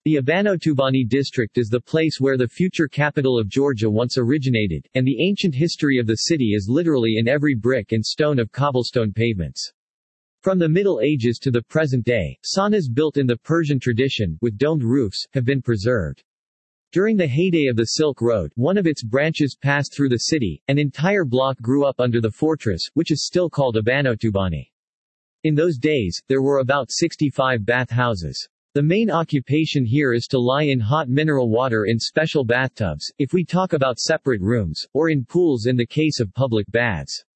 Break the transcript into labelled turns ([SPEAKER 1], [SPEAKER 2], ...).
[SPEAKER 1] The Abanotubani district is the place where the future capital of Georgia once originated, and the ancient history of the city is literally in every brick and stone of cobblestone pavements. From the Middle Ages to the present day, saunas built in the Persian tradition, with domed roofs, have been preserved. During the heyday of the Silk Road, one of its branches passed through the city. An entire block grew up under the fortress, which is still called Abanotubani. In those days, there were about 65 bath houses. The main occupation here is to lie in hot mineral water in special bathtubs, if we talk about separate rooms, or in pools in the case of public baths.